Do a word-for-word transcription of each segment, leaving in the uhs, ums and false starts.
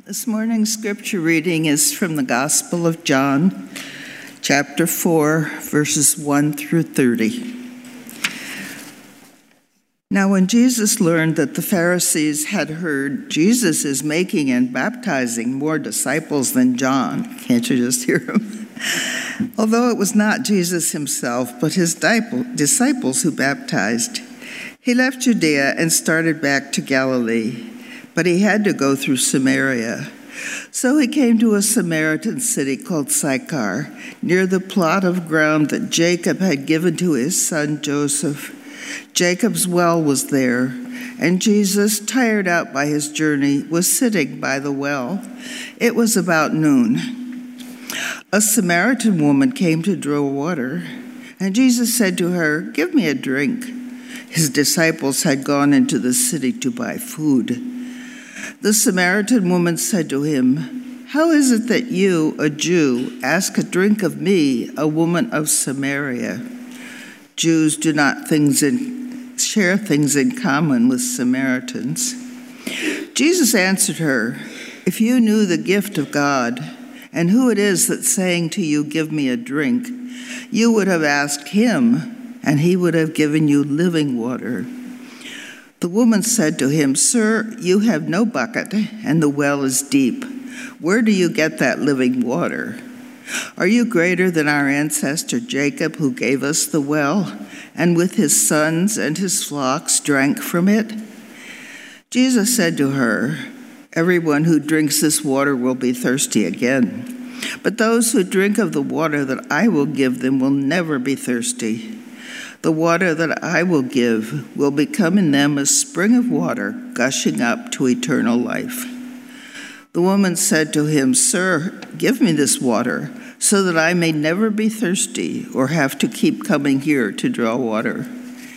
This morning's scripture reading is from the Gospel of John, chapter four, verses one through thirty. Now, when Jesus learned that the Pharisees had heard Jesus is making and baptizing more disciples than John, can't you just hear him? Although it was not Jesus himself, but his disciples who baptized, he left Judea and started back to Galilee. But he had to go through Samaria. So he came to a Samaritan city called Sychar, near the plot of ground that Jacob had given to his son Joseph. Jacob's well was there, and Jesus, tired out by his journey, was sitting by the well. It was about noon. A Samaritan woman came to draw water, and Jesus said to her, "Give me a drink." His disciples had gone into the city to buy food. The Samaritan woman said to him, "How is it that you, a Jew, ask a drink of me, a woman of Samaria?" Jews do not things in, share things in common with Samaritans. Jesus answered her, "If you knew the gift of God and who it is that's saying to you, 'Give me a drink,' you would have asked him, and he would have given you living water." The woman said to him, "Sir, you have no bucket, and the well is deep. Where do you get that living water? Are you greater than our ancestor Jacob, who gave us the well, and with his sons and his flocks drank from it?" Jesus said to her, "Everyone who drinks this water will be thirsty again. But those who drink of the water that I will give them will never be thirsty. The water that I will give will become in them a spring of water gushing up to eternal life." The woman said to him, "Sir, give me this water so that I may never be thirsty or have to keep coming here to draw water."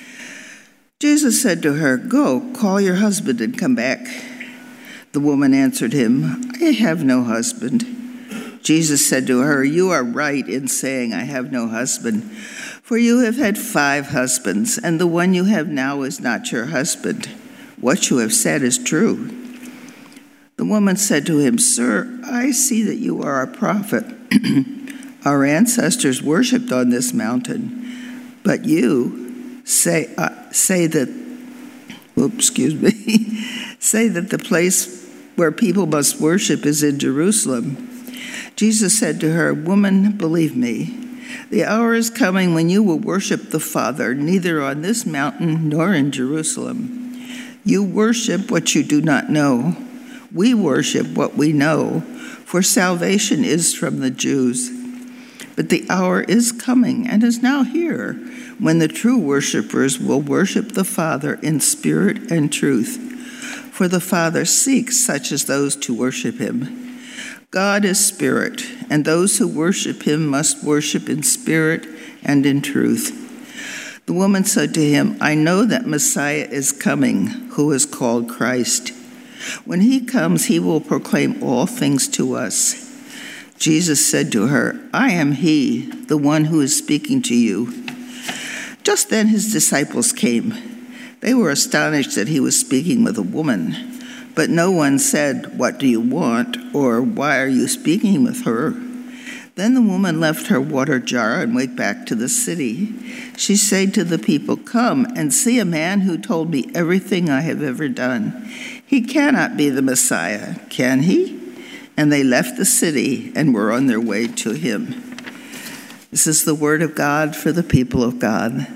Jesus said to her, "Go, call your husband and come back." The woman answered him, "I have no husband." Jesus said to her, "You are right in saying, 'I have no husband,' for you have had five husbands, and the one you have now is not your husband. What you have said is true." The woman said to him, "Sir, I see that you are a prophet. Our ancestors worshipped on this mountain, but you say uh, say that, oops, excuse me, say that the place where people must worship is in Jerusalem." Jesus said to her, "Woman, believe me, the hour is coming when you will worship the Father, neither on this mountain nor in Jerusalem. You worship what you do not know. We worship what we know, for salvation is from the Jews. But the hour is coming and is now here when the true worshipers will worship the Father in spirit and truth, for the Father seeks such as those to worship him. God is spirit, and those who worship him must worship in spirit and in truth." The woman said to him, "I know that Messiah is coming, who is called Christ. When he comes, he will proclaim all things to us." Jesus said to her, "I am he, the one who is speaking to you." Just then his disciples came. They were astonished that he was speaking with a woman. But no one said, "What do you want?" or "Why are you speaking with her?" Then the woman left her water jar and went back to the city. She said to the people, "Come and see a man who told me everything I have ever done. He cannot be the Messiah, can he?" And they left the city and were on their way to him. This is the word of God for the people of God.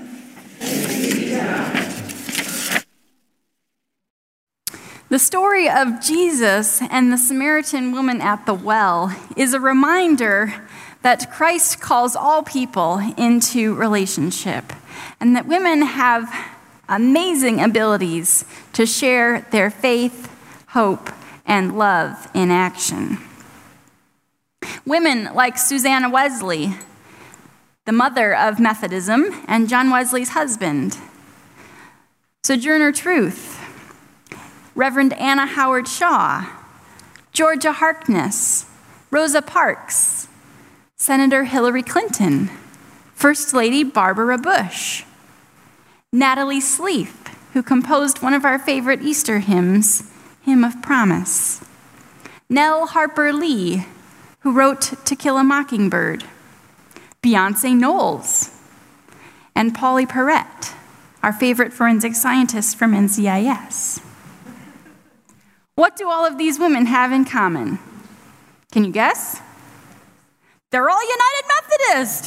The story of Jesus and the Samaritan woman at the well is a reminder that Christ calls all people into relationship, and that women have amazing abilities to share their faith, hope, and love in action. Women like Susanna Wesley, the mother of Methodism and John Wesley's husband, Sojourner Truth, Reverend Anna Howard Shaw, Georgia Harkness, Rosa Parks, Senator Hillary Clinton, First Lady Barbara Bush, Natalie Sleeth, who composed one of our favorite Easter hymns, Hymn of Promise, Nell Harper Lee, who wrote To Kill a Mockingbird, Beyonce Knowles, and Polly Perrette, our favorite forensic scientist from N C I S. What do all of these women have in common? Can you guess? They're all United Methodist.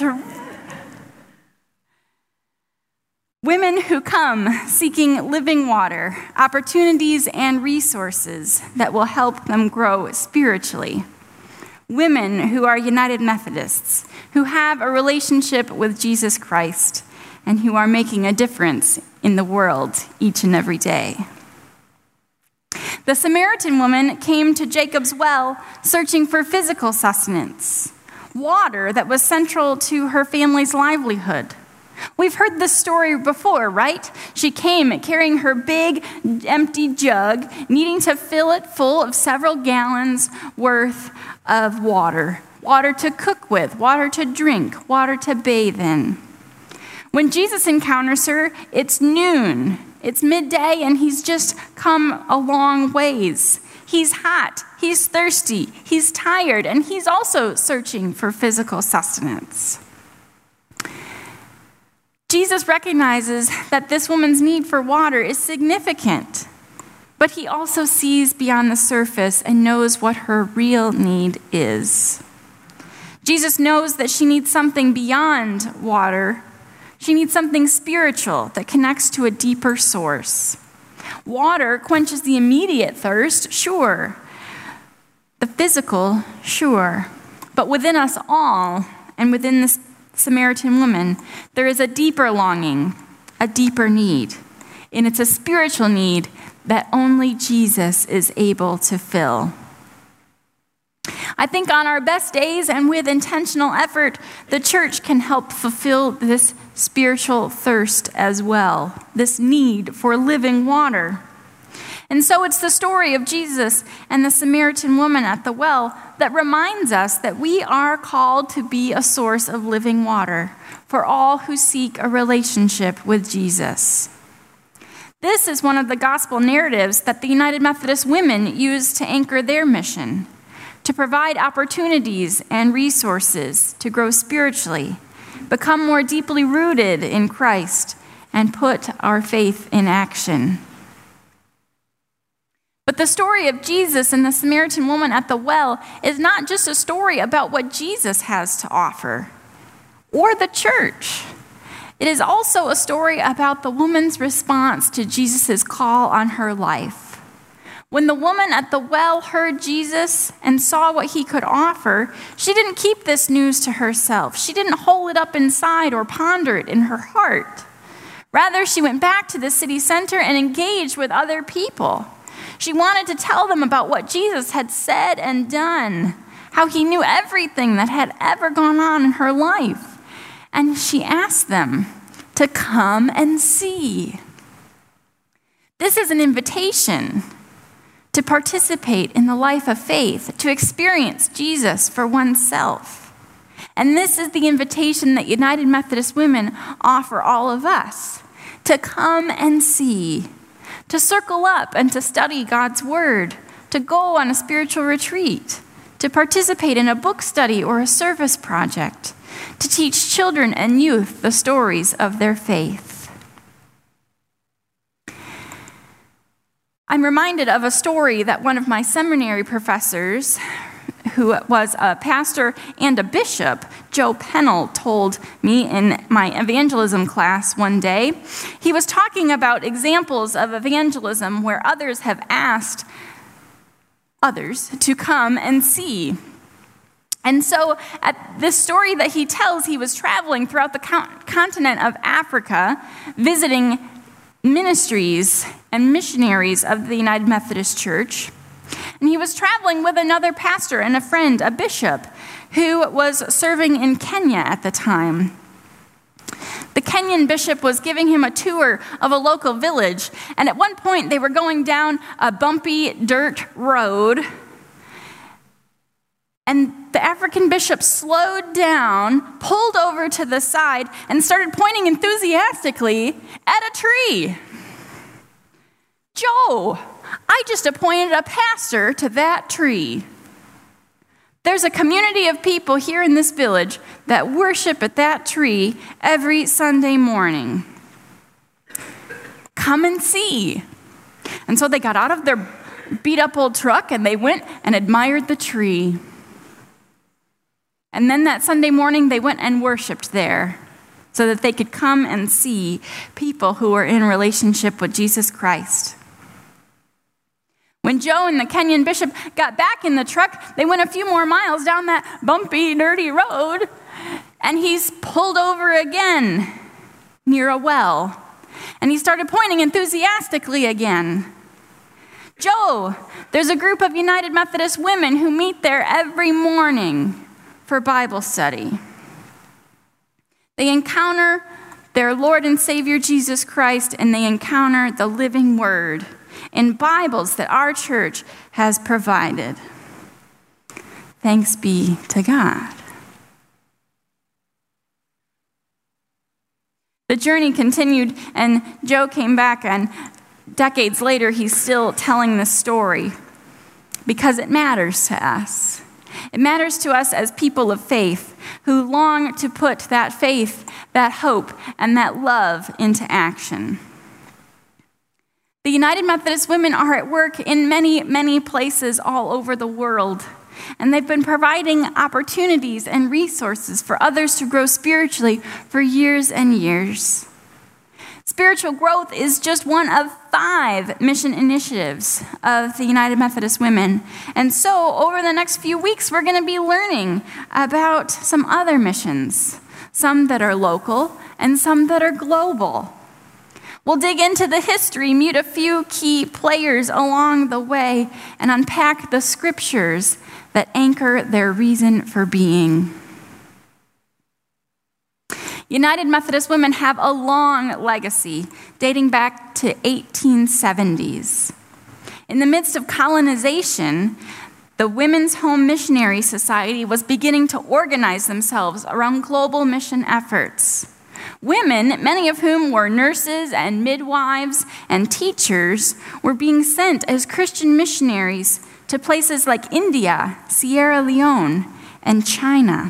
Women who come seeking living water, opportunities, and resources that will help them grow spiritually. Women who are United Methodists, who have a relationship with Jesus Christ, and who are making a difference in the world each and every day. The Samaritan woman came to Jacob's well searching for physical sustenance, water that was central to her family's livelihood. We've heard this story before, right? She came carrying her big, empty jug, needing to fill it full of several gallons worth of water. Water to cook with, water to drink, water to bathe in. When Jesus encounters her, it's noon, it's midday, and he's just come a long ways. He's hot, he's thirsty, he's tired, and he's also searching for physical sustenance. Jesus recognizes that this woman's need for water is significant, but he also sees beyond the surface and knows what her real need is. Jesus knows that she needs something beyond water. She needs something spiritual that connects to a deeper source. Water quenches the immediate thirst, sure. The physical, sure. But within us all, and within this Samaritan woman, there is a deeper longing, a deeper need. And it's a spiritual need that only Jesus is able to fill. I think on our best days and with intentional effort, the church can help fulfill this spiritual thirst as well, this need for living water. And so it's the story of Jesus and the Samaritan woman at the well that reminds us that we are called to be a source of living water for all who seek a relationship with Jesus. This is one of the gospel narratives that the United Methodist women use to anchor their mission, to provide opportunities and resources to grow spiritually, become more deeply rooted in Christ, and put our faith in action. But the story of Jesus and the Samaritan woman at the well is not just a story about what Jesus has to offer, or the church. It is also a story about the woman's response to Jesus' call on her life. When the woman at the well heard Jesus and saw what he could offer, she didn't keep this news to herself. She didn't hold it up inside or ponder it in her heart. Rather, she went back to the city center and engaged with other people. She wanted to tell them about what Jesus had said and done, how he knew everything that had ever gone on in her life. And she asked them to come and see. This is an invitation to participate in the life of faith, to experience Jesus for oneself. And this is the invitation that United Methodist women offer all of us, to come and see, to circle up and to study God's word, to go on a spiritual retreat, to participate in a book study or a service project, to teach children and youth the stories of their faith. I'm reminded of a story that one of my seminary professors, who was a pastor and a bishop, Joe Pennell, told me in my evangelism class one day. He was talking about examples of evangelism where others have asked others to come and see. And so at this story that he tells, he was traveling throughout the continent of Africa, visiting ministries and missionaries of the United Methodist Church. And he was traveling with another pastor and a friend, a bishop, who was serving in Kenya at the time. The Kenyan bishop was giving him a tour of a local village, and at one point they were going down a bumpy dirt road, and the African bishop slowed down, pulled over to the side, and started pointing enthusiastically at a tree. "Joe, I just appointed a pastor to that tree. There's a community of people here in this village that worship at that tree every Sunday morning. Come and see. And so they got out of their beat up old truck and they went and admired the tree. And then that Sunday morning they went and worshiped there so that they could come and see people who were in relationship with Jesus Christ. When Joe and the Kenyan bishop got back in the truck, they went a few more miles down that bumpy, dirty road, and he's pulled over again near a well. And he started pointing enthusiastically again. Joe, there's a group of United Methodist women who meet there every morning for Bible study. They encounter their Lord and Savior Jesus Christ, and they encounter the living Word in Bibles that our church has provided. Thanks be to God. The journey continued, and Joe came back, and decades later, he's still telling this story because it matters to us. It matters to us as people of faith who long to put that faith, that hope, and that love into action. The United Methodist Women are at work in many, many places all over the world, and they've been providing opportunities and resources for others to grow spiritually for years and years. Spiritual growth is just one of five mission initiatives of the United Methodist Women. And so over the next few weeks, we're going to be learning about some other missions, some that are local and some that are global. We'll dig into the history, meet a few key players along the way, and unpack the scriptures that anchor their reason for being. United Methodist Women have a long legacy dating back to eighteen seventies. In the midst of colonization, the Women's Home Missionary Society was beginning to organize themselves around global mission efforts. Women, many of whom were nurses and midwives and teachers, were being sent as Christian missionaries to places like India, Sierra Leone, and China.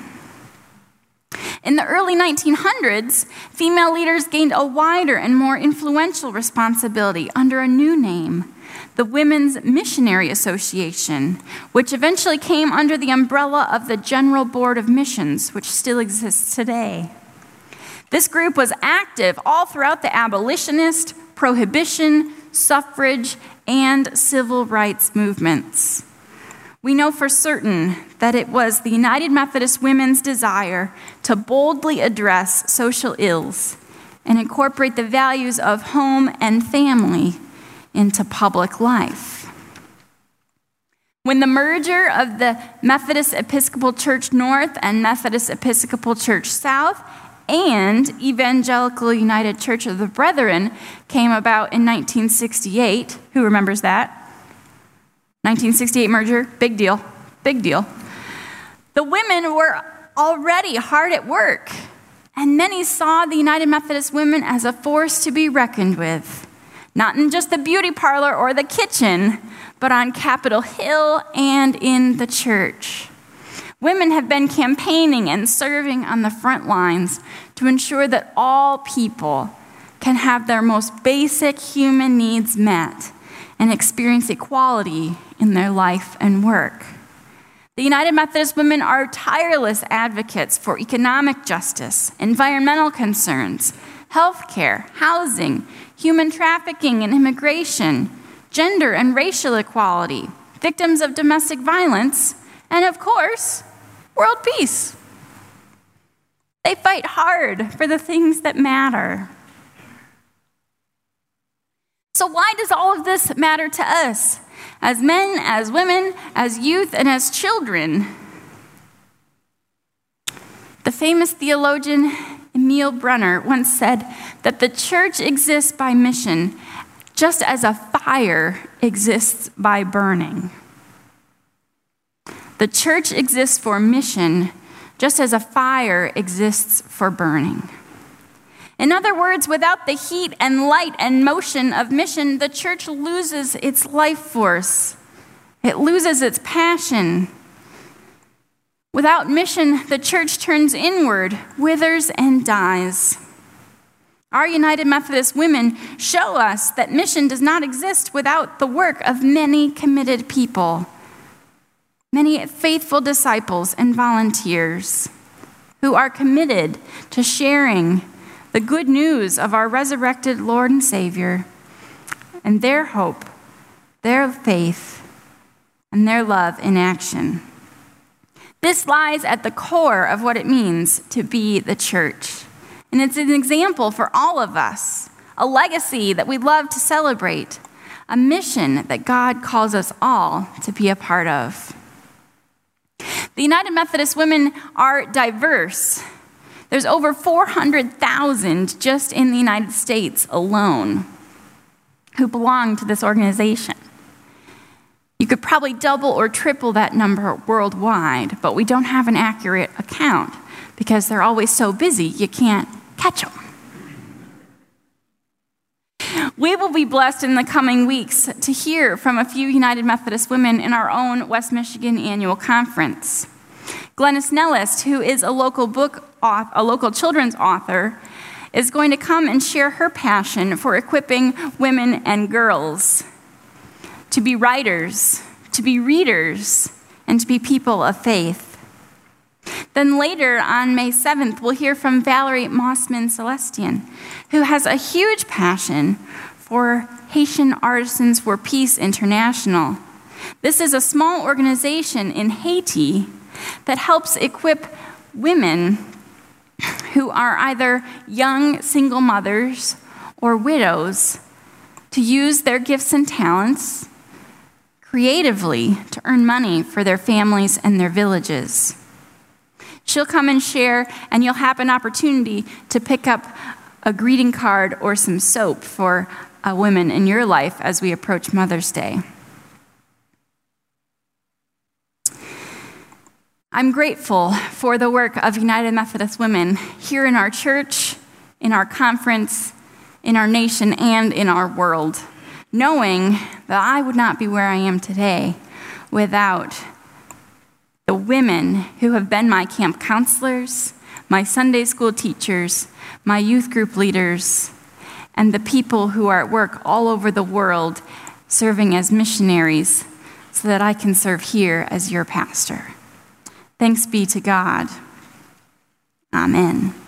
In the early nineteen hundreds, female leaders gained a wider and more influential responsibility under a new name, the Women's Missionary Association, which eventually came under the umbrella of the General Board of Missions, which still exists today. This group was active all throughout the abolitionist, prohibition, suffrage, and civil rights movements. We know for certain that it was the United Methodist Women's desire to boldly address social ills and incorporate the values of home and family into public life. When the merger of the Methodist Episcopal Church North and Methodist Episcopal Church South and Evangelical United Church of the Brethren came about in nineteen sixty-eight, who remembers that? nineteen sixty-eight merger, big deal, big deal. The women were already hard at work, and many saw the United Methodist Women as a force to be reckoned with, not in just the beauty parlor or the kitchen, but on Capitol Hill and in the church. Women have been campaigning and serving on the front lines to ensure that all people can have their most basic human needs met and experience equality in their life and work. The United Methodist Women are tireless advocates for economic justice, environmental concerns, healthcare, housing, human trafficking and immigration, gender and racial equality, victims of domestic violence, and of course, world peace. They fight hard for the things that matter. So why does all of this matter to us? As men, as women, as youth, and as children? The famous theologian Emil Brunner once said that the church exists by mission just as a fire exists by burning. The church exists for mission just as a fire exists for burning. In other words, without the heat and light and motion of mission, the church loses its life force. It loses its passion. Without mission, the church turns inward, withers, and dies. Our United Methodist women show us that mission does not exist without the work of many committed people, many faithful disciples and volunteers who are committed to sharing the good news of our resurrected Lord and Savior and their hope, their faith, and their love in action. This lies at the core of what it means to be the church. And it's an example for all of us, a legacy that we love to celebrate, a mission that God calls us all to be a part of. The United Methodist Women are diverse. There's over four hundred thousand just in the United States alone who belong to this organization. You could probably double or triple that number worldwide, but we don't have an accurate account because they're always so busy you can't catch them. We will be blessed in the coming weeks to hear from a few United Methodist women in our own West Michigan annual conference. Glennis Nellis, who is a local book, a local children's author, is going to come and share her passion for equipping women and girls to be writers, to be readers, and to be people of faith. Then later on May seventh, we'll hear from Valerie Mossman Celestian, who has a huge passion for Haitian Artisans for Peace International. This is a small organization in Haiti that helps equip women who are either young single mothers or widows to use their gifts and talents creatively to earn money for their families and their villages. She'll come and share, and you'll have an opportunity to pick up a greeting card or some soap for a woman in your life as we approach Mother's Day. I'm grateful for the work of United Methodist Women here in our church, in our conference, in our nation, and in our world, knowing that I would not be where I am today without the women who have been my camp counselors, my Sunday school teachers, my youth group leaders, and the people who are at work all over the world serving as missionaries so that I can serve here as your pastor. Thanks be to God. Amen.